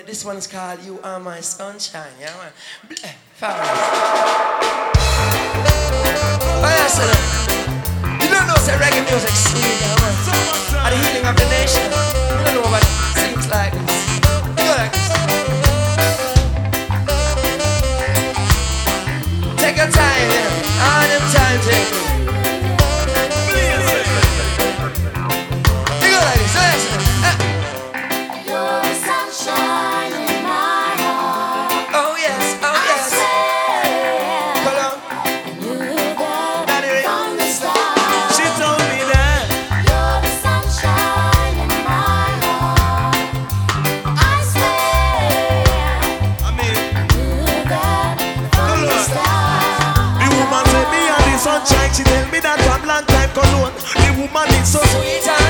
This one's called You Are My Sunshine, yeah man. Fabulous. Oh yes, sir. You don't know say reggae music sweet, yeah man. And the healing of the nation. You don't know what it seems like this. You go like this. Take your time, yeah. All them time take. You go like this, oh yes, sir. Sunshine, she tell me that I'm long time cologne. The woman is so sweet.